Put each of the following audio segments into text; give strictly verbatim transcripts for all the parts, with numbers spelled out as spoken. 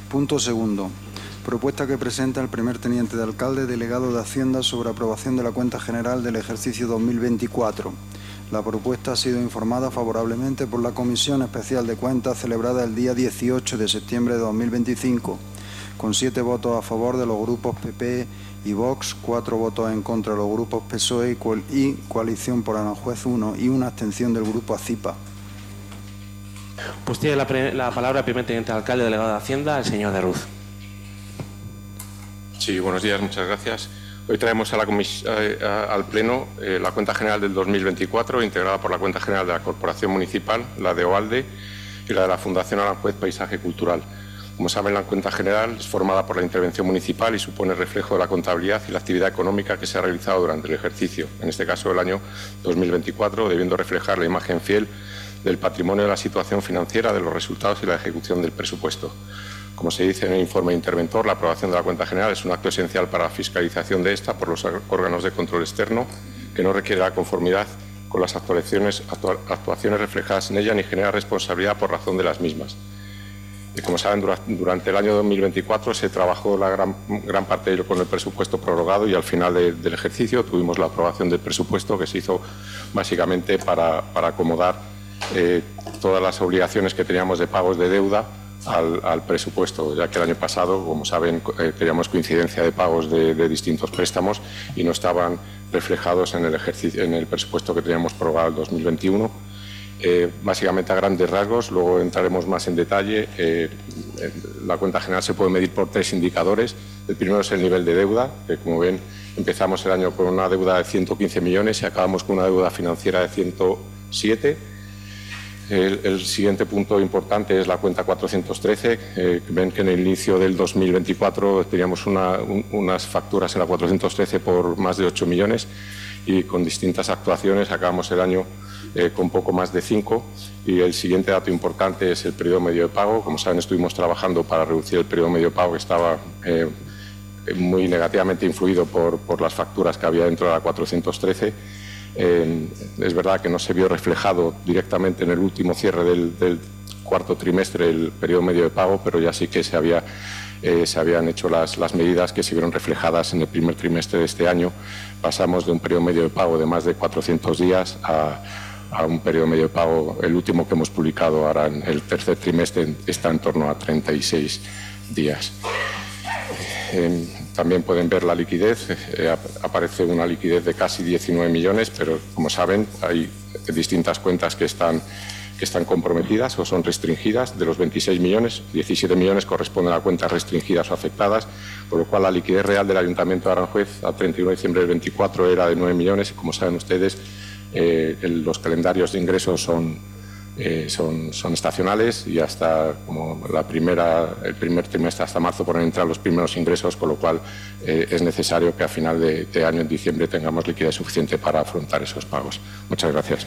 Punto segundo. Propuesta que presenta el primer teniente de alcalde, delegado de Hacienda, sobre aprobación de la cuenta general del ejercicio dos mil veinticuatro. La propuesta ha sido informada favorablemente por la Comisión Especial de Cuentas celebrada el día dieciocho de septiembre de dos mil veinticinco, con siete votos a favor de los grupos P P y Vox, cuatro votos en contra de los grupos P S O E y Coalición por Aranjuez uno y una abstención del grupo ACIPA. Pues tiene la, la palabra el primer teniente de alcalde, delegado de Hacienda, el señor de Ruz. Sí, buenos días, muchas gracias. Hoy traemos a la a, a, al Pleno eh, la cuenta general del dos mil veinticuatro, integrada por la cuenta general de la Corporación Municipal, la de Oalde y la de la Fundación Aranjuez Paisaje Cultural. Como saben, la cuenta general es formada por la intervención municipal y supone reflejo de la contabilidad y la actividad económica que se ha realizado durante el ejercicio, en este caso el año dos mil veinticuatro, debiendo reflejar la imagen fiel del patrimonio de la situación financiera, de los resultados y la ejecución del presupuesto. Como se dice en el informe interventor, la aprobación de la cuenta general es un acto esencial para la fiscalización de esta por los órganos de control externo, que no requiere la conformidad con las actuaciones, actuaciones reflejadas en ella ni genera responsabilidad por razón de las mismas. Y como saben, durante el año dos mil veinticuatro se trabajó la gran, gran parte de ello con el presupuesto prorrogado y al final de, del ejercicio tuvimos la aprobación del presupuesto, que se hizo básicamente para, para acomodar eh, todas las obligaciones que teníamos de pagos de deuda Al, al presupuesto, ya que el año pasado, como saben, eh, teníamos coincidencia de pagos de, de distintos préstamos y no estaban reflejados en el, ejercicio, en el presupuesto que teníamos prorrogado el dos mil veintiuno. Eh, básicamente a grandes rasgos, luego entraremos más en detalle. Eh, la cuenta general se puede medir por tres indicadores. El primero es el nivel de deuda, que como ven empezamos el año con una deuda de ciento quince millones y acabamos con una deuda financiera de ciento siete. El, el siguiente punto importante es la cuenta cuatrocientos trece. Eh, ven que en el inicio del dos mil veinticuatro teníamos una, un, unas facturas en la cuatrocientos trece por más de ocho millones y con distintas actuaciones acabamos el año eh, con poco más de cinco. Y el siguiente dato importante es el periodo medio de pago. Como saben, estuvimos trabajando para reducir el periodo medio de pago, que estaba eh, muy negativamente influido por, por las facturas que había dentro de la cuatrocientos trece. Eh, es verdad que no se vio reflejado directamente en el último cierre del, del cuarto trimestre el periodo medio de pago, pero ya sí que se, había, eh, se habían hecho las, las medidas que se vieron reflejadas en el primer trimestre de este año. Pasamos de un periodo medio de pago de más de cuatrocientos días a, a un periodo medio de pago, el último que hemos publicado ahora en el tercer trimestre está en torno a treinta y seis días. Eh, también pueden ver la liquidez, eh, aparece una liquidez de casi diecinueve millones, pero como saben hay distintas cuentas que están, que están comprometidas o son restringidas. De los veintiséis millones, diecisiete millones corresponden a cuentas restringidas o afectadas, por lo cual la liquidez real del Ayuntamiento de Aranjuez a treinta y uno de diciembre del veinticuatro era de nueve millones y como saben ustedes eh, el, los calendarios de ingresos son Eh, son, son estacionales y hasta como la primera, el primer trimestre hasta marzo pueden entrar los primeros ingresos, con lo cual eh, es necesario que a final de, de año, en diciembre, tengamos liquidez suficiente para afrontar esos pagos. Muchas gracias.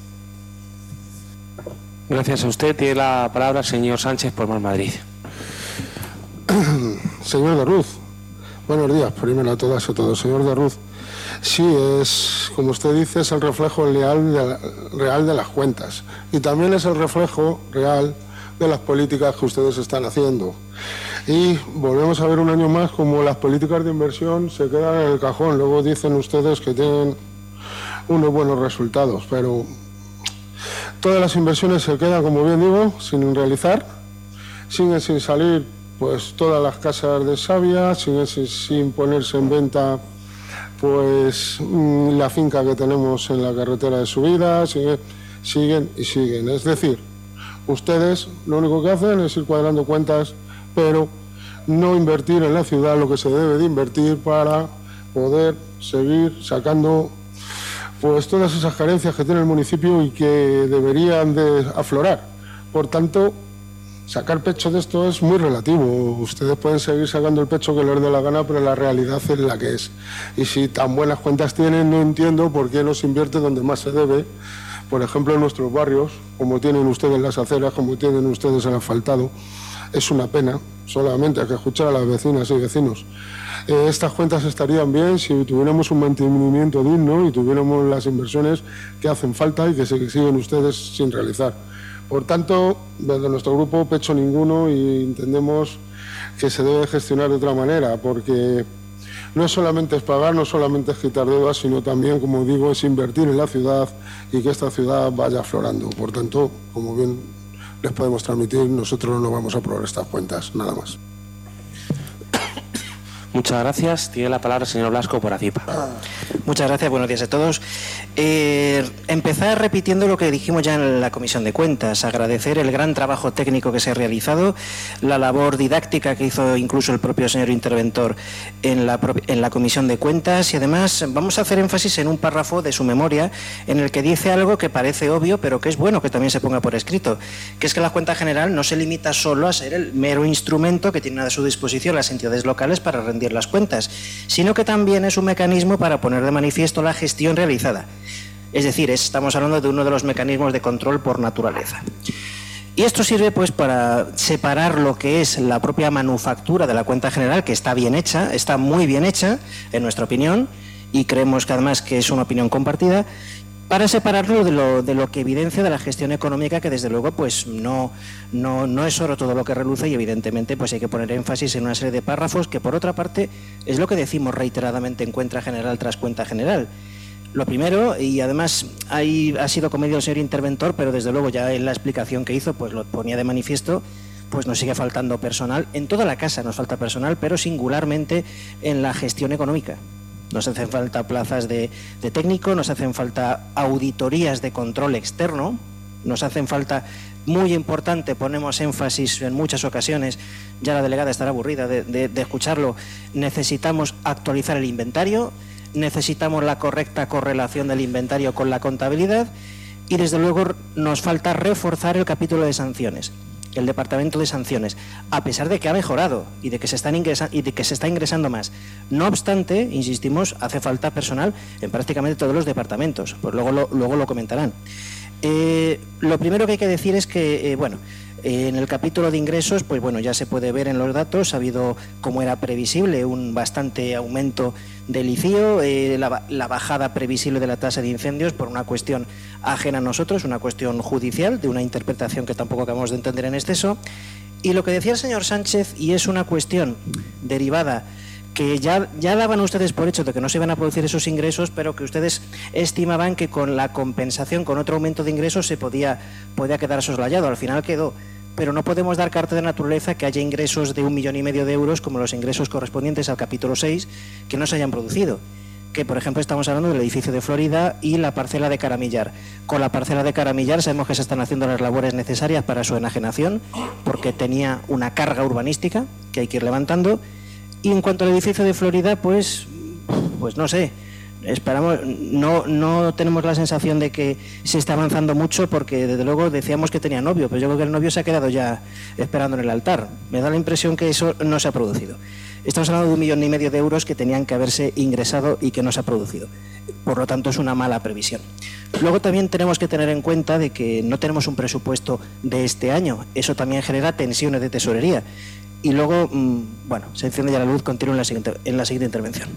Gracias a usted. Tiene la palabra el señor Sánchez por Más Madrid. Señor de Ruz, buenos días, primero a todas y a todos. Señor de Ruz, sí, es, como usted dice, es el reflejo real de, la, real de las cuentas y también es el reflejo real de las políticas que ustedes están haciendo. Y volvemos a ver un año más como las políticas de inversión se quedan en el cajón. Luego dicen ustedes que tienen unos buenos resultados, pero todas las inversiones se quedan, como bien digo, sin realizar, siguen sin salir pues todas las casas de savia, siguen sin, sin ponerse en venta pues la finca que tenemos en la carretera de subida, sigue, siguen y siguen. Es decir, ustedes lo único que hacen es ir cuadrando cuentas, pero no invertir en la ciudad lo que se debe de invertir para poder seguir sacando pues todas esas carencias que tiene el municipio y que deberían de aflorar. Por tanto, sacar pecho de esto es muy relativo. Ustedes pueden seguir sacando el pecho que les dé la gana, pero la realidad es la que es. Y si tan buenas cuentas tienen, no entiendo por qué no se invierte donde más se debe. Por ejemplo, en nuestros barrios, como tienen ustedes las aceras, como tienen ustedes el asfaltado. Es una pena, solamente hay que escuchar a las vecinas y vecinos. Eh, estas cuentas estarían bien si tuviéramos un mantenimiento digno y tuviéramos las inversiones que hacen falta y que se, siguen ustedes sin realizar. Por tanto, desde nuestro grupo, pecho ninguno y entendemos que se debe gestionar de otra manera, porque no solamente es pagar, no solamente es quitar deudas, sino también, como digo, es invertir en la ciudad y que esta ciudad vaya aflorando. Por tanto, como bien les podemos transmitir, nosotros no vamos a aprobar estas cuentas, nada más. Muchas gracias. Tiene la palabra el señor Blasco por ACIPA. Muchas gracias. Buenos días a todos. Eh, empezar repitiendo lo que dijimos ya en la Comisión de Cuentas. Agradecer el gran trabajo técnico que se ha realizado, la labor didáctica que hizo incluso el propio señor interventor en la, en la Comisión de Cuentas, y además vamos a hacer énfasis en un párrafo de su memoria en el que dice algo que parece obvio, pero que es bueno que también se ponga por escrito, que es que la cuenta general no se limita solo a ser el mero instrumento que tienen a su disposición las entidades locales para rendir las cuentas, sino que también es un mecanismo para poner de manifiesto la gestión realizada. Es decir, estamos hablando de uno de los mecanismos de control por naturaleza. Y esto sirve pues para separar lo que es la propia manufactura de la cuenta general, que está bien hecha, está muy bien hecha, en nuestra opinión, y creemos que además que es una opinión compartida, para separarlo de lo, de lo que evidencia de la gestión económica, que desde luego pues no, no, no es oro todo lo que reluce, y evidentemente pues hay que poner énfasis en una serie de párrafos que, por otra parte, es lo que decimos reiteradamente en cuenta general tras cuenta general. Lo primero, y además ahí ha sido comedido el señor interventor, pero desde luego ya en la explicación que hizo pues lo ponía de manifiesto, pues nos sigue faltando personal. En toda la casa nos falta personal, pero singularmente en la gestión económica. Nos hacen falta plazas de, de técnico, nos hacen falta auditorías de control externo, nos hacen falta, muy importante, ponemos énfasis en muchas ocasiones, ya la delegada estará aburrida de, de, de escucharlo, necesitamos actualizar el inventario, necesitamos la correcta correlación del inventario con la contabilidad, y desde luego nos falta reforzar el capítulo de sanciones. El departamento de sanciones, a pesar de que ha mejorado y de que se están ingresa y de que se está ingresando más. No obstante, insistimos, hace falta personal en prácticamente todos los departamentos. Pues luego lo, luego lo comentarán. Eh, lo primero que hay que decir es que, eh, bueno, eh, en el capítulo de ingresos, pues bueno, ya se puede ver en los datos, ha habido, como era previsible, un bastante aumento del I C I O, eh, la, la bajada previsible de la tasa de incendios por una cuestión ajena a nosotros, una cuestión judicial, de una interpretación que tampoco acabamos de entender en exceso. Y lo que decía el señor Sánchez, y es una cuestión derivada, que ya, ya daban ustedes por hecho de que no se iban a producir esos ingresos, pero que ustedes estimaban que con la compensación, con otro aumento de ingresos, se podía, podía quedar soslayado. Al final quedó. Pero no podemos dar carta de naturaleza que haya ingresos de un millón y medio de euros, como los ingresos correspondientes al capítulo seis, que no se hayan producido. Que, por ejemplo, estamos hablando del edificio de Florida y la parcela de Caramillar. Con la parcela de Caramillar sabemos que se están haciendo las labores necesarias para su enajenación, porque tenía una carga urbanística que hay que ir levantando. Y en cuanto al edificio de Florida, pues, pues no sé, esperamos, no, no tenemos la sensación de que se está avanzando mucho, porque desde luego decíamos que tenía novio, pero yo creo que el novio se ha quedado ya esperando en el altar. Me da la impresión que eso no se ha producido. Estamos hablando de un millón y medio de euros que tenían que haberse ingresado y que no se ha producido. Por lo tanto, es una mala previsión. Luego también tenemos que tener en cuenta de que no tenemos un presupuesto de este año. Eso también genera tensiones de tesorería. Y luego, bueno, se enciende ya la luz. Continúo en la siguiente, en la siguiente intervención.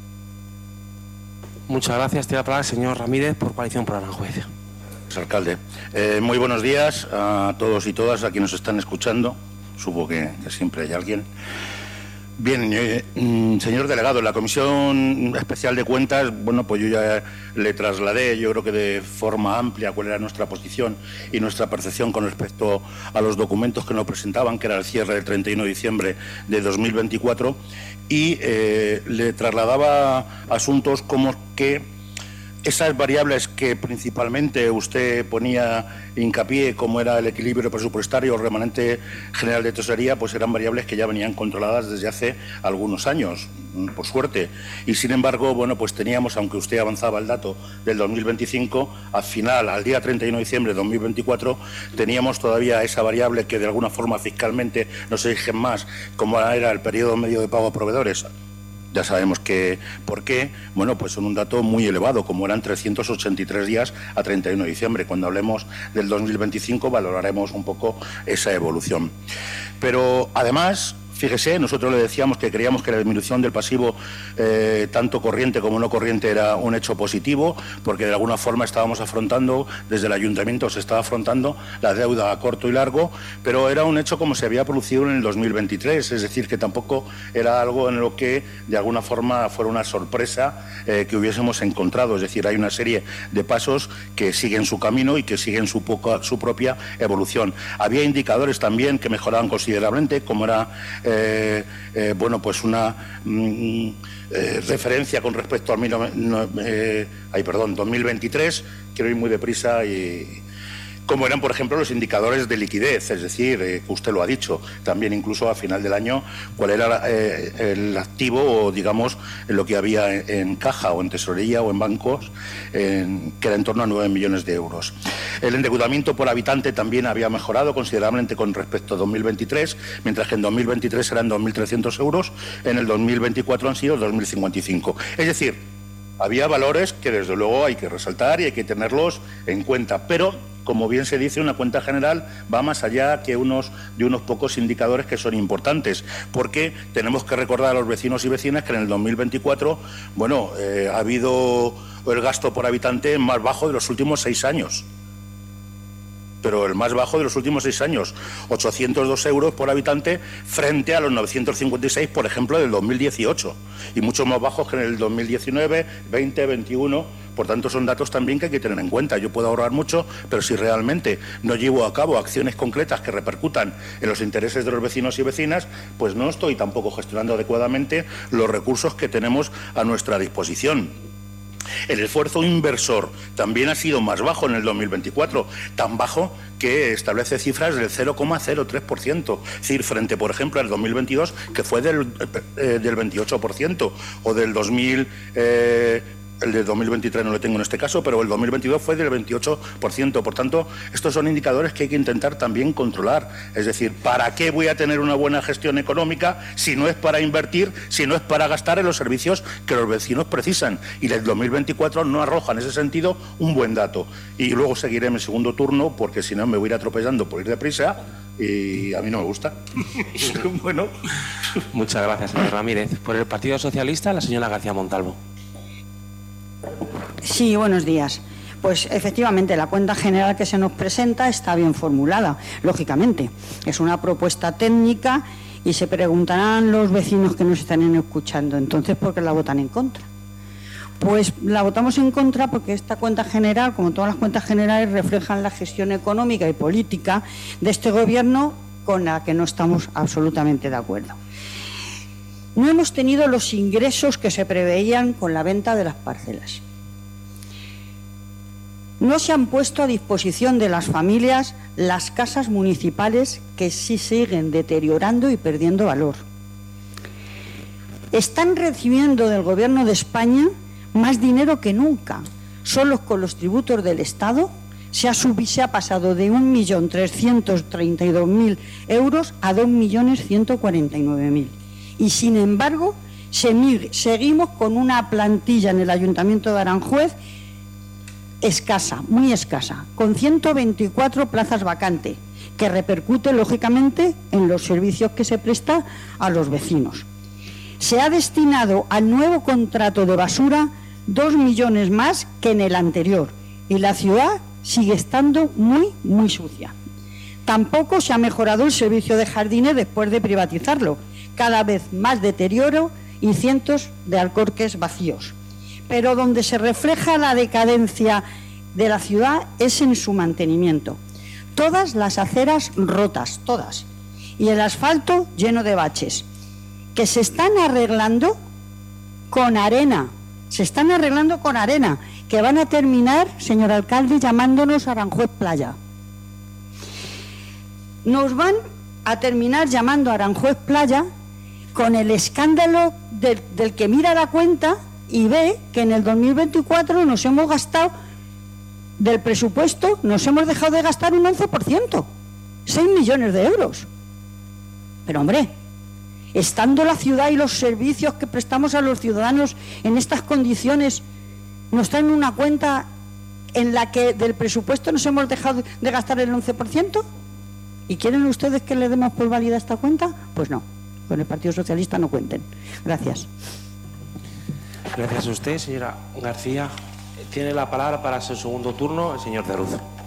Muchas gracias. Tiene la palabra el señor Ramírez por Coalición por Aranjuez. Alcalde, eh, muy buenos días a todos y todas, a quienes nos están escuchando. Supongo que, que siempre hay alguien. Bien, eh, señor delegado, en la Comisión Especial de Cuentas, bueno, pues yo ya le trasladé, yo creo que de forma amplia, cuál era nuestra posición y nuestra percepción con respecto a los documentos que nos presentaban, que era el cierre del treinta y uno de diciembre de dos mil veinticuatro, y eh, le trasladaba asuntos como que esas variables que principalmente usted ponía hincapié, como era el equilibrio presupuestario o el remanente general de tesorería, pues eran variables que ya venían controladas desde hace algunos años, por suerte. Y sin embargo, bueno, pues teníamos, aunque usted avanzaba el dato del dos mil veinticinco, al final, al día treinta y uno de diciembre de dos mil veinticuatro, teníamos todavía esa variable que de alguna forma fiscalmente nos exigen más, como era el periodo medio de pago a proveedores. Ya sabemos que, ¿por qué? Bueno, pues son un dato muy elevado, como eran trescientos ochenta y tres días a treinta y uno de diciembre. Cuando hablemos del dos mil veinticinco valoraremos un poco esa evolución. Pero, además, Fíjese, nosotros le decíamos que creíamos que la disminución del pasivo, eh, tanto corriente como no corriente, era un hecho positivo, porque de alguna forma estábamos afrontando, desde el ayuntamiento se estaba afrontando la deuda a corto y largo, pero era un hecho como se había producido en el dos mil veintitrés, es decir, que tampoco era algo en lo que de alguna forma fuera una sorpresa eh, que hubiésemos encontrado, es decir, hay una serie de pasos que siguen su camino y que siguen su, poca, su propia evolución. Había indicadores también que mejoraban considerablemente, como era eh, eh, bueno, pues una mm, eh, referencia con respecto al mil, no, eh, ay, perdón, dos mil veintitrés, quiero ir muy deprisa, y como eran, por ejemplo, los indicadores de liquidez, es decir, eh, que usted lo ha dicho, también incluso a final del año, cuál era eh, el activo, o digamos, lo que había en, en caja o en tesorería o en bancos, en, que era en torno a nueve millones de euros. El endeudamiento por habitante también había mejorado considerablemente con respecto a dos mil veintitrés, mientras que en dos mil veintitrés eran dos mil trescientos euros, en el dos mil veinticuatro han sido dos mil cincuenta y cinco. Es decir, había valores que desde luego hay que resaltar y hay que tenerlos en cuenta, pero como bien se dice, una cuenta general va más allá que unos, de unos pocos indicadores que son importantes, porque tenemos que recordar a los vecinos y vecinas que en el dos mil veinticuatro, bueno, eh, ha habido el gasto por habitante más bajo de los últimos seis años. Pero el más bajo de los últimos seis años, ochocientos dos euros por habitante frente a los novecientos cincuenta y seis, por ejemplo, del dos mil dieciocho, y mucho más bajos que en el dos mil diecinueve, veinte, veintiuno. Por tanto, son datos también que hay que tener en cuenta. Yo puedo ahorrar mucho, pero si realmente no llevo a cabo acciones concretas que repercutan en los intereses de los vecinos y vecinas, pues no estoy tampoco gestionando adecuadamente los recursos que tenemos a nuestra disposición. El esfuerzo inversor también ha sido más bajo en el dos mil veinticuatro, tan bajo que establece cifras del cero coma cero tres por ciento, es decir, frente, por ejemplo, al dos mil veintidós, que fue del, eh, del veintiocho por ciento, o del dos mil... Eh, el de dos mil veintitrés no lo tengo en este caso, pero el dos mil veintidós fue del veintiocho por ciento. Por tanto, estos son indicadores que hay que intentar también controlar. Es decir, ¿para qué voy a tener una buena gestión económica si no es para invertir, si no es para gastar en los servicios que los vecinos precisan? Y el dos mil veinticuatro no arroja en ese sentido un buen dato. Y luego seguiré en mi segundo turno, porque si no me voy a ir atropellando por ir deprisa, y a mí no me gusta. Bueno. Muchas gracias, señor Ramírez. Por el Partido Socialista, la señora García Montalvo. Sí, buenos días. Pues efectivamente la cuenta general que se nos presenta está bien formulada, lógicamente. Es una propuesta técnica y se preguntarán los vecinos que nos están escuchando, entonces, ¿por qué la votan en contra? Pues la votamos en contra porque esta cuenta general, como todas las cuentas generales, reflejan la gestión económica y política de este gobierno, con la que no estamos absolutamente de acuerdo. No hemos tenido los ingresos que se preveían con la venta de las parcelas. No se han puesto a disposición de las familias las casas municipales, que sí siguen deteriorando y perdiendo valor. Están recibiendo del Gobierno de España más dinero que nunca. Solo con los tributos del Estado se ha, subido, se ha pasado de un millón trescientos treinta y dos mil euros a dos millones ciento cuarenta y nueve mil. Y sin embargo, seguimos con una plantilla en el Ayuntamiento de Aranjuez escasa, muy escasa, con ciento veinticuatro plazas vacantes, que repercute lógicamente en los servicios que se presta a los vecinos. Se ha destinado al nuevo contrato de basura dos millones más que en el anterior, y la ciudad sigue estando muy, muy sucia. Tampoco se ha mejorado el servicio de jardines después de privatizarlo, cada vez más deterioro y cientos de alcorques vacíos. Pero donde se refleja la decadencia de la ciudad es en su mantenimiento. Todas las aceras rotas, todas, y el asfalto lleno de baches, que se están arreglando con arena, se están arreglando con arena, que van a terminar, señor alcalde, llamándonos Aranjuez Playa. Nos van a terminar llamando Aranjuez Playa con el escándalo del, del que mira la cuenta y ve que en el dos mil veinticuatro nos hemos gastado, del presupuesto, nos hemos dejado de gastar un once por ciento, seis millones de euros. Pero hombre, estando la ciudad y los servicios que prestamos a los ciudadanos en estas condiciones, nos traen una cuenta en la que del presupuesto nos hemos dejado de gastar el once por ciento. ¿Y quieren ustedes que le demos por válida esta cuenta? Pues no. Con el Partido Socialista no cuenten. Gracias. Gracias a usted, señora García. Tiene la palabra para su segundo turno el señor de Ruz.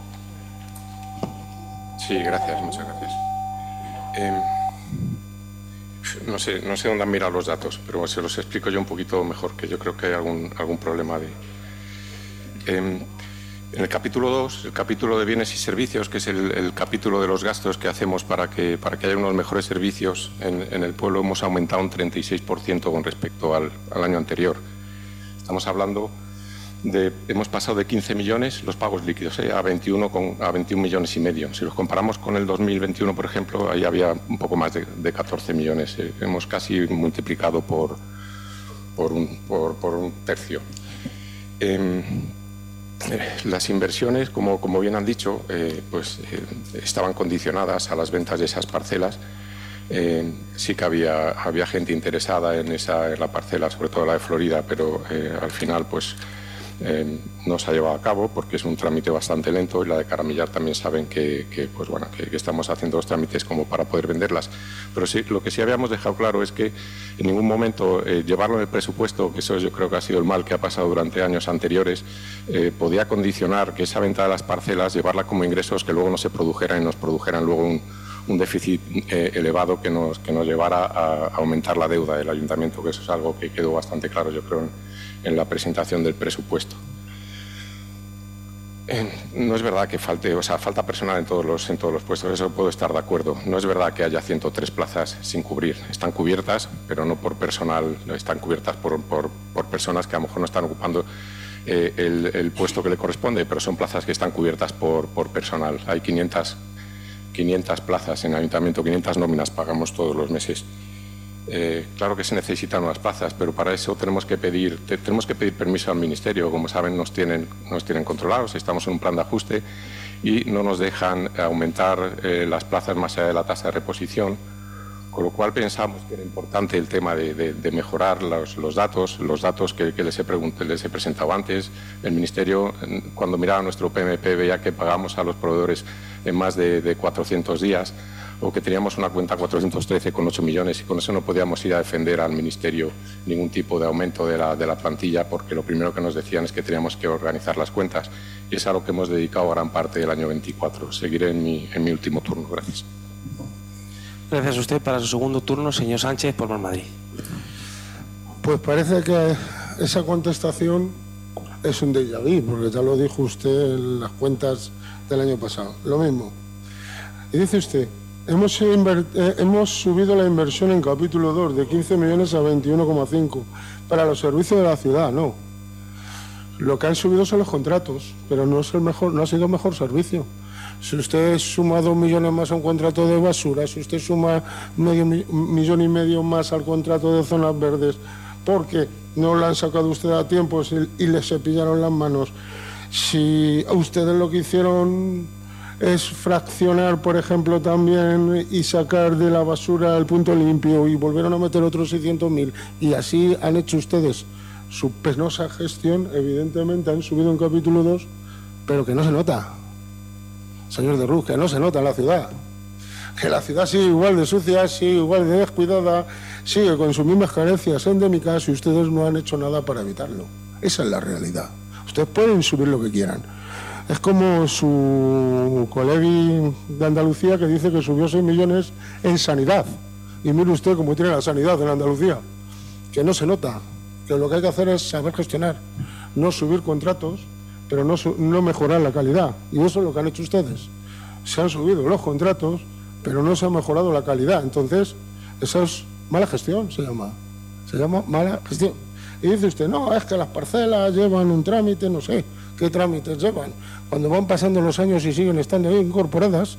Sí, gracias, muchas gracias. Eh, no sé, no sé dónde han mirado los datos, pero se los explico yo un poquito mejor, que yo creo que hay algún, algún problema de... Eh, en el capítulo dos, el capítulo de bienes y servicios, que es el, el capítulo de los gastos que hacemos para que, para que haya unos mejores servicios en, en el pueblo, hemos aumentado un treinta y seis por ciento con respecto al, al año anterior. Estamos hablando de, hemos pasado de quince millones los pagos líquidos eh, a, veintiuno con, a veintiún millones y medio. Si los comparamos con el dos mil veintiuno, por ejemplo, ahí había un poco más de, de catorce millones. Eh, hemos casi multiplicado por, por, un, por, por un tercio. Eh, Las inversiones, como, como bien han dicho, eh, pues, eh, estaban condicionadas a las ventas de esas parcelas. Eh, sí que había, había gente interesada en, esa, en la parcela, sobre todo la de Florida, pero eh, al final pues, eh, no se ha llevado a cabo porque es un trámite bastante lento, y la de Caramillar también saben que, que, pues, bueno, que, que estamos haciendo los trámites como para poder venderlas. Pero sí, lo que sí habíamos dejado claro es que en ningún momento eh, llevarlo en el presupuesto, que eso yo creo que ha sido el mal que ha pasado durante años anteriores, eh, podía condicionar que esa venta de las parcelas, llevarla como ingresos que luego no se produjeran y nos produjeran luego un, un déficit eh, elevado que nos, que nos llevara a, a aumentar la deuda del ayuntamiento, que eso es algo que quedó bastante claro, yo creo, en, en la presentación del presupuesto. Eh, no es verdad que falte, o sea, falta personal en todos los en todos los puestos, eso puedo estar de acuerdo. No es verdad que haya ciento tres plazas sin cubrir, están cubiertas, pero no por personal, están cubiertas por, por, por personas que a lo mejor no están ocupando eh, el, el puesto que le corresponde, pero son plazas que están cubiertas por, por personal. Hay quinientas, quinientas plazas en el ayuntamiento, quinientas nóminas pagamos todos los meses. Eh, claro que se necesitan unas plazas, pero para eso tenemos que pedir te, tenemos que pedir permiso al Ministerio. Como saben, nos tienen, nos tienen controlados, estamos en un plan de ajuste y no nos dejan aumentar eh, las plazas más allá de la tasa de reposición, con lo cual pensamos que era importante el tema de, de, de mejorar los, los datos, los datos que, que les, he preguntado, les he presentado antes. El Ministerio, cuando miraba nuestro P M P, veía que pagamos a los proveedores en más de, de cuatrocientos días, o que teníamos una cuenta cuatrocientos trece con ocho millones, y con eso no podíamos ir a defender al Ministerio ningún tipo de aumento de la, de la plantilla, porque lo primero que nos decían es que teníamos que organizar las cuentas, y es a lo que hemos dedicado gran parte del año veinticuatro. Seguiré en mi, en mi último turno. Gracias. Gracias a usted. Para su segundo turno, señor Sánchez, por Más Madrid. Pues parece que esa contestación es un déjà vu, porque ya lo dijo usted en las cuentas del año pasado. Lo mismo. Y dice usted, hemos, eh, hemos subido la inversión en capítulo dos de quince millones a veintiuno coma cinco para los servicios de la ciudad. No. Lo que han subido son los contratos, pero no es el mejor, no ha sido el mejor servicio. Si usted suma dos millones más a un contrato de basura, si usted suma medio millón y medio más al contrato de zonas verdes, porque no lo han sacado usted a tiempo y les cepillaron las manos, si ustedes lo que hicieron es fraccionar, por ejemplo, también y sacar de la basura el punto limpio y volvieron a meter otros seiscientos mil, y así han hecho ustedes su penosa gestión, evidentemente han subido en capítulo dos, pero que no se nota. Señor de Ruz, que no se nota en la ciudad, que la ciudad sigue igual de sucia, sigue igual de descuidada, sigue con sus mismas carencias endémicas y ustedes no han hecho nada para evitarlo. Esa es la realidad. Ustedes pueden subir lo que quieran. Es como su colega de Andalucía, que dice que subió seis millones en sanidad. Y mire usted cómo tiene la sanidad en Andalucía, que no se nota, que lo que hay que hacer es saber gestionar, no subir contratos, pero no, no mejorar la calidad. Y eso es lo que han hecho ustedes. Se han subido los contratos, pero no se ha mejorado la calidad. Entonces, eso es mala gestión, se llama. Se llama mala gestión. Y dice usted, no, es que las parcelas llevan un trámite, no sé qué trámites llevan. Cuando van pasando los años y siguen estando ahí incorporadas,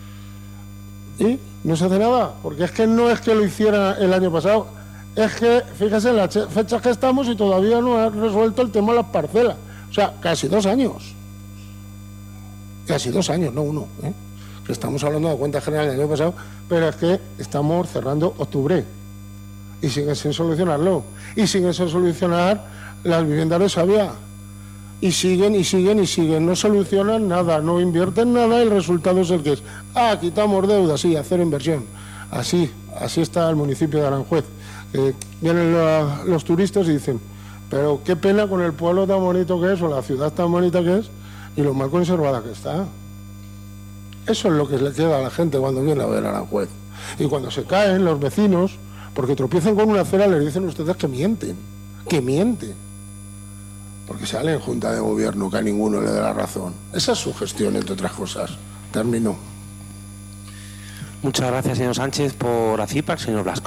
y no se hace nada, porque es que no es que lo hiciera el año pasado, es que, fíjese en las fechas que estamos y todavía no ha resuelto el tema de las parcelas. O sea, casi dos años. Casi dos años, no uno. ¿eh? Que estamos hablando de cuenta general del año pasado, pero es que estamos cerrando octubre y siguen sin solucionarlo. Y siguen sin solucionar las viviendas de Sabia. Y siguen y siguen y siguen. No solucionan nada, no invierten nada y el resultado es el que es. Ah, quitamos deuda, sí, hacer inversión. Así, así está el municipio de Aranjuez. Eh, vienen los, los turistas y dicen, pero qué pena con el pueblo tan bonito que es, o la ciudad tan bonita que es, y lo mal conservada que está. Eso es lo que le queda a la gente cuando viene a ver Aranjuez. Y cuando se caen los vecinos, porque tropiezan con una acera, les dicen ustedes que mienten, que mienten. Porque sale en Junta de Gobierno que a ninguno le dé la razón. Esa es su gestión, entre otras cosas. Termino. Muchas gracias, señor Sánchez. Por ACIPAC, señor Blasco.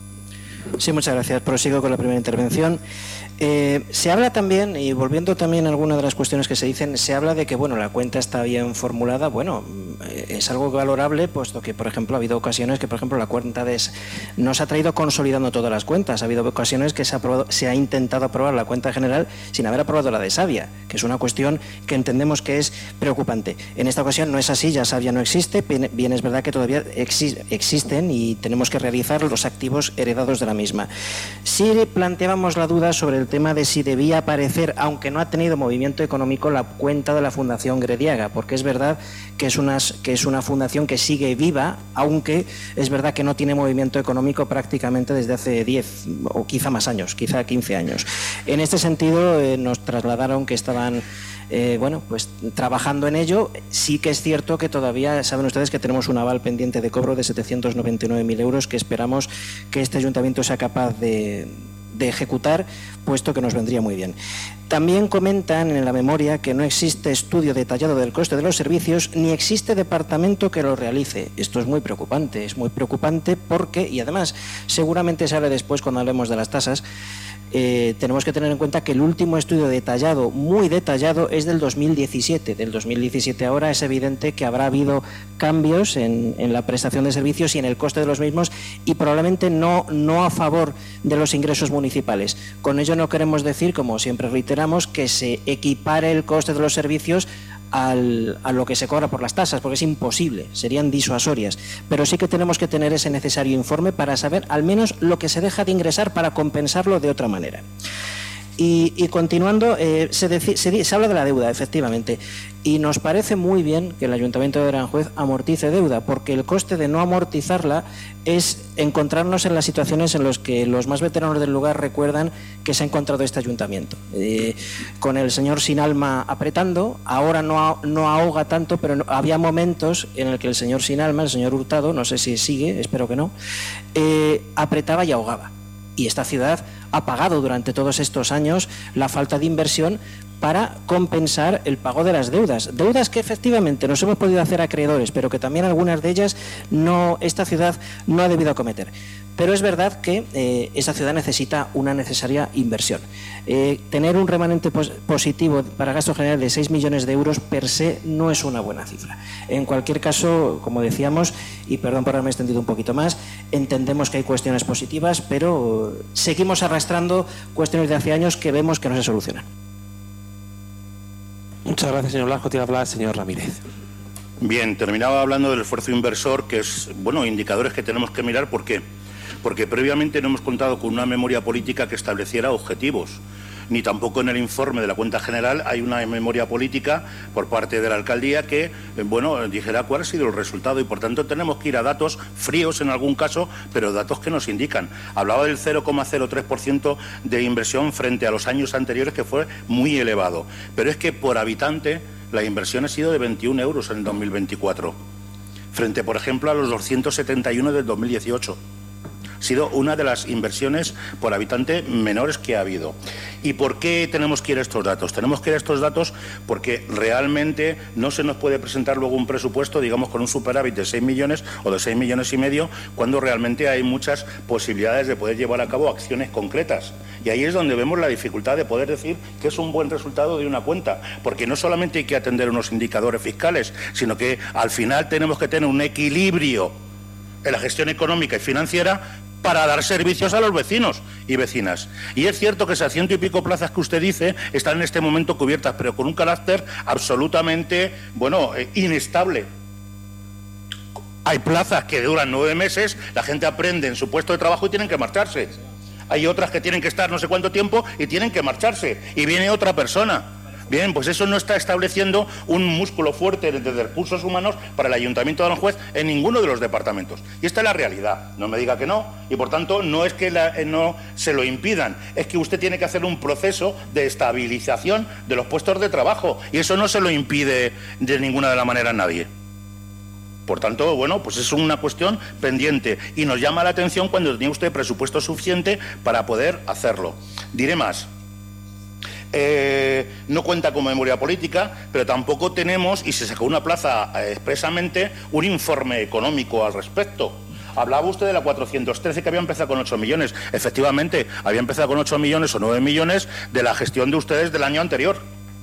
Sí, muchas gracias. Prosigo con la primera intervención. Eh, se habla también, y volviendo también a algunas de las cuestiones que se dicen, se habla de que bueno, la cuenta está bien formulada. Bueno, es algo valorable, puesto que, por ejemplo, ha habido ocasiones que, por ejemplo, la cuenta de, no se ha traído consolidando todas las cuentas. Ha habido ocasiones que se ha, aprobado, se ha intentado aprobar la cuenta general sin haber aprobado la de Savia, que es una cuestión que entendemos que es preocupante. En esta ocasión no es así, ya Savia no existe. Bien, bien es verdad que todavía exi existen y tenemos que realizar los activos heredados de la misma. Sí planteábamos la duda sobre el tema de si debía aparecer, aunque no ha tenido movimiento económico, la cuenta de la Fundación Grediaga, porque es verdad que es una, que es una fundación que sigue viva, aunque es verdad que no tiene movimiento económico prácticamente desde hace diez o quizá más años, quizá quince años. En este sentido, eh, nos trasladaron que estaban Eh, bueno, pues trabajando en ello. Sí que es cierto que todavía saben ustedes que tenemos un aval pendiente de cobro de setecientos noventa y nueve mil euros que esperamos que este ayuntamiento sea capaz de, de ejecutar, puesto que nos vendría muy bien. También comentan en la memoria que no existe estudio detallado del coste de los servicios ni existe departamento que lo realice. Esto es muy preocupante, es muy preocupante porque, y además seguramente sale después cuando hablemos de las tasas, Eh, tenemos que tener en cuenta que el último estudio detallado, muy detallado, es del dos mil diecisiete. Del dos mil diecisiete ahora es evidente que habrá habido cambios en, en la prestación de servicios y en el coste de los mismos, y probablemente no, no a favor de los ingresos municipales. Con ello no queremos decir, como siempre reiteramos, que se equipare el coste de los servicios Al, a lo que se cobra por las tasas, porque es imposible, serían disuasorias, pero sí que tenemos que tener ese necesario informe para saber al menos lo que se deja de ingresar para compensarlo de otra manera. Y, y continuando, eh, se, deci, se, se habla de la deuda, efectivamente, y nos parece muy bien que el Ayuntamiento de Aranjuez amortice deuda, porque el coste de no amortizarla es encontrarnos en las situaciones en las que los más veteranos del lugar recuerdan que se ha encontrado este ayuntamiento. Eh, con el señor Sinalma apretando, ahora no, no ahoga tanto, pero no, había momentos en el que el señor Sinalma, el señor Hurtado, no sé si sigue, espero que no, eh, apretaba y ahogaba. Y esta ciudad ha pagado durante todos estos años la falta de inversión para compensar el pago de las deudas. Deudas que efectivamente nos hemos podido hacer acreedores, pero que también algunas de ellas no, esta ciudad no ha debido acometer. Pero es verdad que eh, esta ciudad necesita una necesaria inversión. Eh, tener un remanente pos positivo para gasto general de seis millones de euros per se no es una buena cifra. En cualquier caso, como decíamos, y perdón por haberme extendido un poquito más, entendemos que hay cuestiones positivas, pero seguimos arrastrando cuestiones de hace años que vemos que no se solucionan. Muchas gracias, señor Blasco. Tiene la palabra el señor Ramírez. Bien, terminaba hablando del esfuerzo inversor, que es, bueno, indicadores que tenemos que mirar. ¿Por qué? Porque previamente no hemos contado con una memoria política que estableciera objetivos, ni tampoco en el informe de la cuenta general hay una memoria política por parte de la alcaldía que, bueno, dijera cuál ha sido el resultado, y por tanto tenemos que ir a datos fríos en algún caso, pero datos que nos indican. Hablaba del cero coma cero tres por ciento de inversión frente a los años anteriores, que fue muy elevado, pero es que por habitante la inversión ha sido de veintiún euros en el dos mil veinticuatro, frente, por ejemplo, a los doscientos setenta y uno del dos mil dieciocho. Ha sido una de las inversiones por habitante menores que ha habido. ¿Y por qué tenemos que ir a estos datos? Tenemos que ir a estos datos porque realmente no se nos puede presentar luego un presupuesto, digamos, con un superávit de seis millones o de seis millones y medio, cuando realmente hay muchas posibilidades de poder llevar a cabo acciones concretas. Y ahí es donde vemos la dificultad de poder decir que es un buen resultado de una cuenta, porque no solamente hay que atender unos indicadores fiscales, sino que al final tenemos que tener un equilibrio en la gestión económica y financiera para dar servicios a los vecinos y vecinas. Y es cierto que esas ciento y pico plazas que usted dice están en este momento cubiertas, pero con un carácter absolutamente, bueno, eh, inestable. Hay plazas que duran nueve meses, la gente aprende en su puesto de trabajo y tienen que marcharse. Hay otras que tienen que estar no sé cuánto tiempo y tienen que marcharse. Y viene otra persona. Bien, pues eso no está estableciendo un músculo fuerte de recursos humanos para el Ayuntamiento de Aranjuez en ninguno de los departamentos. Y esta es la realidad. No me diga que no. Y por tanto, no es que la, eh, no se lo impidan, es que usted tiene que hacer un proceso de estabilización de los puestos de trabajo. Y eso no se lo impide de ninguna de la manera a nadie. Por tanto, bueno, pues es una cuestión pendiente y nos llama la atención cuando tenía usted presupuesto suficiente para poder hacerlo. Diré más. Eh, no cuenta con memoria política, pero tampoco tenemos, y se sacó una plaza eh, expresamente, un informe económico al respecto. Hablaba usted de la cuatrocientos trece que había empezado con ocho millones. Efectivamente, había empezado con ocho millones o nueve millones de la gestión de ustedes del año anterior.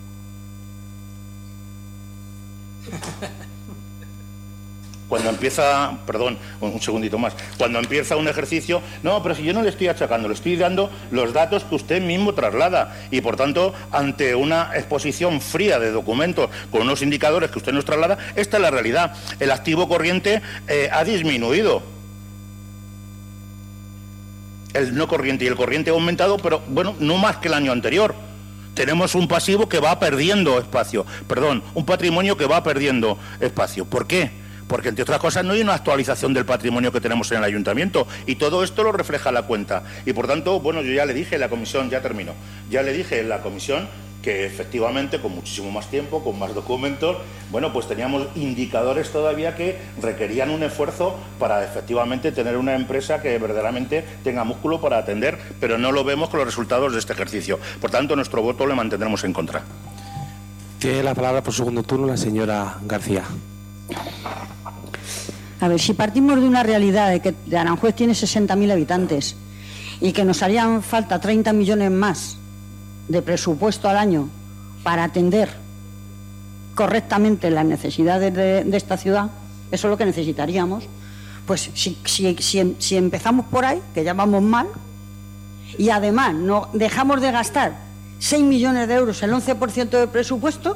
Cuando empieza, perdón, un segundito más, cuando empieza un ejercicio, no, pero si yo no le estoy achacando, le estoy dando los datos que usted mismo traslada y, por tanto, ante una exposición fría de documentos con unos indicadores que usted nos traslada, esta es la realidad. El activo corriente eh, ha disminuido. El no corriente y el corriente ha aumentado, pero, bueno, no más que el año anterior. Tenemos un pasivo que va perdiendo espacio, perdón, un patrimonio que va perdiendo espacio. ¿Por qué? Porque, entre otras cosas, no hay una actualización del patrimonio que tenemos en el ayuntamiento y todo esto lo refleja la cuenta. Y, por tanto, bueno, yo ya le dije en la comisión, ya termino, ya le dije en la comisión que efectivamente, con muchísimo más tiempo, con más documentos, bueno, pues teníamos indicadores todavía que requerían un esfuerzo para efectivamente tener una empresa que verdaderamente tenga músculo para atender, pero no lo vemos con los resultados de este ejercicio. Por tanto, nuestro voto le mantendremos en contra. Tiene la palabra por segundo turno la señora García. A ver, si partimos de una realidad de que de Aranjuez tiene sesenta mil habitantes y que nos harían falta treinta millones más de presupuesto al año para atender correctamente las necesidades de, de esta ciudad, eso es lo que necesitaríamos. Pues si, si, si, si empezamos por ahí, que ya vamos mal, y además no dejamos de gastar seis millones de euros, el once por ciento del presupuesto,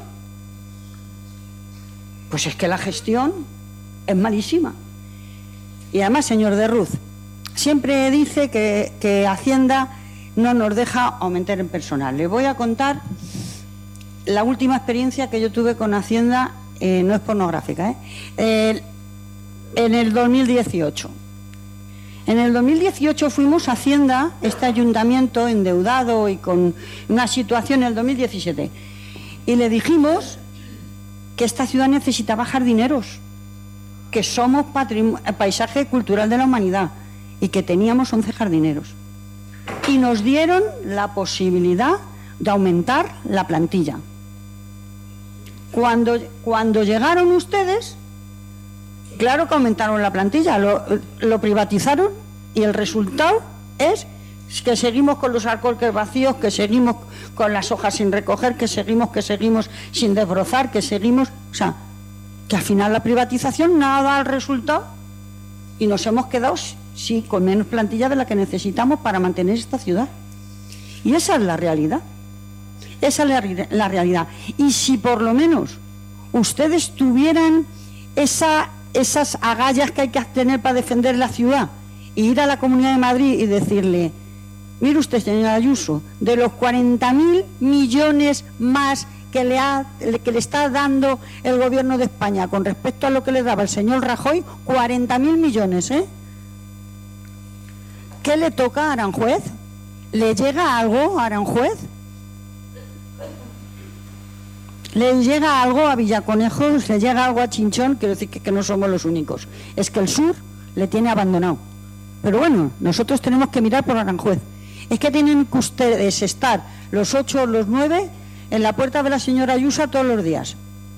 pues es que la gestión es malísima. Y además, señor de Ruz, siempre dice que, que Hacienda no nos deja aumentar en personal. Le voy a contar la última experiencia que yo tuve con Hacienda, eh, no es pornográfica, ¿eh? Eh, en el dos mil dieciocho. En el dos mil dieciocho fuimos a Hacienda, este ayuntamiento endeudado y con una situación en el dos mil diecisiete, y le dijimos que esta ciudad necesitaba jardineros, que somos paisaje cultural de la humanidad y que teníamos once jardineros. Y nos dieron la posibilidad de aumentar la plantilla. Cuando, cuando llegaron ustedes, claro que aumentaron la plantilla, lo, lo privatizaron y el resultado es que seguimos con los alcorques vacíos, que seguimos con las hojas sin recoger, que seguimos, que seguimos sin desbrozar, que seguimos... O sea, que al final la privatización nada da el resultado y nos hemos quedado, sí, con menos plantilla de la que necesitamos para mantener esta ciudad. Y esa es la realidad. Esa es la, la realidad. Y si por lo menos ustedes tuvieran esa, esas agallas que hay que tener para defender la ciudad e ir a la Comunidad de Madrid y decirle, mire usted, señora Ayuso, de los cuarenta mil millones más que le, ha, que le está dando el gobierno de España con respecto a lo que le daba el señor Rajoy, cuarenta mil millones, ¿eh? ¿Qué le toca a Aranjuez? ¿Le llega algo a Aranjuez? ¿Le llega algo a Villaconejos? ¿Le llega algo a Chinchón? Quiero decir que, que no somos los únicos. Es que el sur le tiene abandonado. Pero bueno, nosotros tenemos que mirar por Aranjuez. Es que tienen que ustedes estar los ocho o los nueve en la puerta de la señora Ayuso todos los días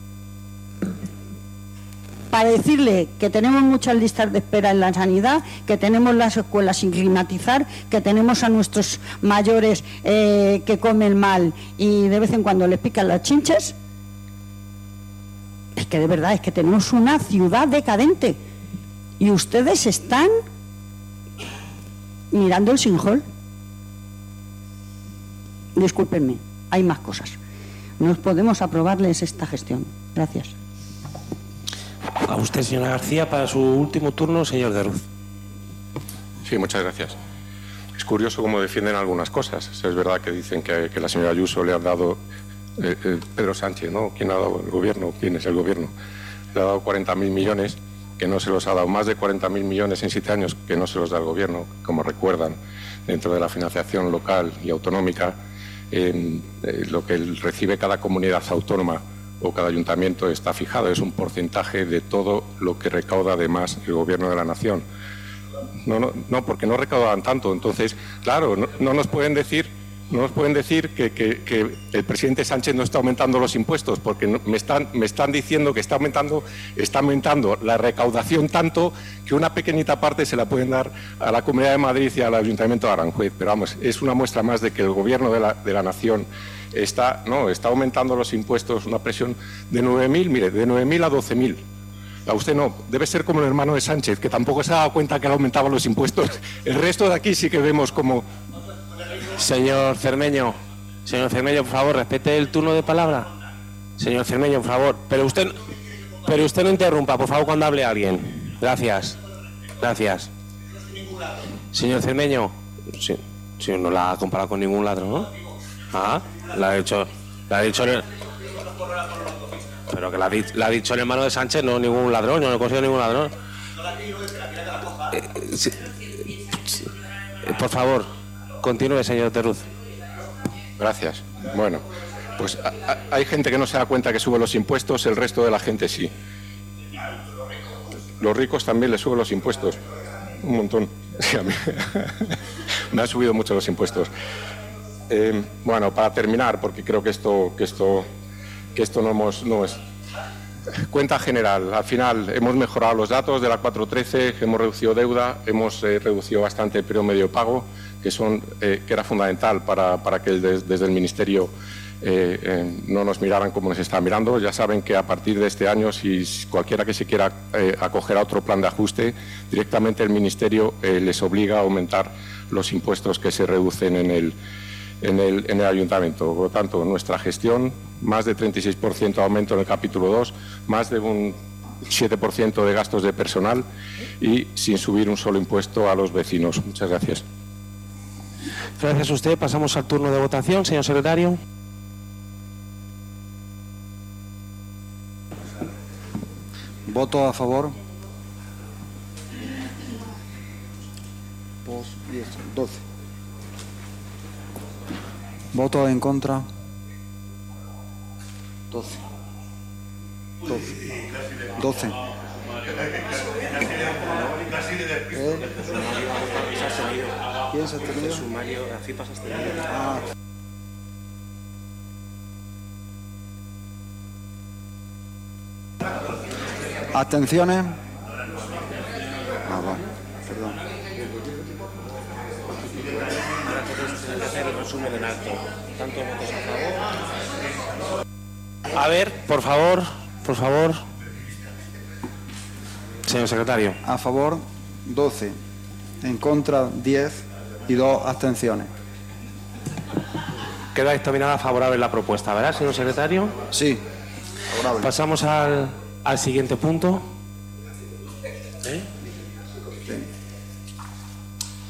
para decirle que tenemos muchas listas de espera en la sanidad, que tenemos las escuelas sin climatizar, que tenemos a nuestros mayores eh, que comen mal y de vez en cuando les pican las chinches. Es que de verdad, es que tenemos una ciudad decadente y ustedes están mirando el sinjol. Discúlpenme, hay más cosas. No podemos aprobarles esta gestión. Gracias. A usted, señora García, para su último turno, señor de Ruz. Sí, muchas gracias. Es curioso cómo defienden algunas cosas. Es verdad que dicen que, que la señora Ayuso le ha dado eh, eh, Pedro Sánchez, ¿no? ¿Quién ha dado el gobierno? ¿Quién es el gobierno? Le ha dado cuarenta mil millones, que no se los ha dado, más de cuarenta mil millones en siete años, que no se los da el gobierno, como recuerdan, dentro de la financiación local y autonómica. Eh, eh, lo que recibe cada comunidad autónoma o cada ayuntamiento está fijado, es un porcentaje de todo lo que recauda además el gobierno de la nación. No, no, no, porque no recaudan tanto. Entonces, claro, no, no nos pueden decir, no nos pueden decir que, que, que el presidente Sánchez no está aumentando los impuestos, porque no, me están, me están diciendo que está aumentando, está aumentando la recaudación tanto que una pequeñita parte se la pueden dar a la Comunidad de Madrid y al Ayuntamiento de Aranjuez. Pero vamos, es una muestra más de que el gobierno de la, de la nación está, no, está aumentando los impuestos, una presión de nueve mil, mire, de nueve mil a doce mil. A usted no, debe ser como el hermano de Sánchez, que tampoco se ha dado cuenta que le aumentaban los impuestos. El resto de aquí sí que vemos como... Señor Cermeño, señor Cermeño, por favor, respete el turno de palabra. Señor Cermeño, por favor, pero usted, pero usted no interrumpa, por favor, cuando hable alguien. Gracias, gracias. Señor Cermeño, sí, sí, no la ha comparado con ningún ladrón, ¿no? Ah, la ha dicho, la ha dicho el... Pero que la, la ha dicho el hermano de Sánchez, no ningún ladrón, yo no considero ningún ladrón. Eh, sí, sí. Por favor, continúe, señor Terruz. Gracias. Bueno, pues a, a, hay gente que no se da cuenta que sube los impuestos, el resto de la gente sí. Los ricos también les suben los impuestos. Un montón. Sí, a mí. Me han subido mucho los impuestos. Eh, bueno, para terminar, porque creo que esto... Que esto que esto no, hemos, no es. Cuenta general, al final hemos mejorado los datos de la cuatro trece, hemos reducido deuda, hemos eh, reducido bastante el periodo medio de pago, que, son, eh, que era fundamental para, para que des, desde el Ministerio eh, eh, no nos miraran como nos está mirando. Ya saben que a partir de este año, si cualquiera que se quiera eh, acoger a otro plan de ajuste, directamente el Ministerio eh, les obliga a aumentar los impuestos que se reducen en el En el, en el ayuntamiento. Por lo tanto, nuestra gestión, más de treinta y seis por ciento de aumento en el capítulo dos, más de un siete por ciento de gastos de personal y sin subir un solo impuesto a los vecinos. Muchas gracias. Gracias a usted. Pasamos al turno de votación, señor secretario. Voto a favor. Dos, diez, doce. Voto en contra. doce. doce. doce. ¿Eh? ¿Quién se ha tenido? Ah. ¿Abstenciones? Ah, bueno, perdón. A ver, por favor, por favor. Señor secretario. A favor, doce. En contra, diez. Y dos abstenciones. Queda dictaminada favorable la propuesta, ¿verdad, señor secretario? Sí, favorable. Pasamos al, al siguiente punto.